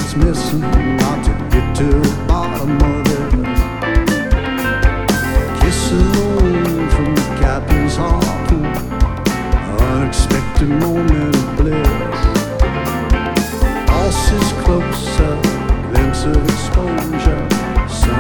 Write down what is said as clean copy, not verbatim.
what's missing, got to get to the bottom of it. Kissing on from the captain's harpoon, unexpected moment of bliss.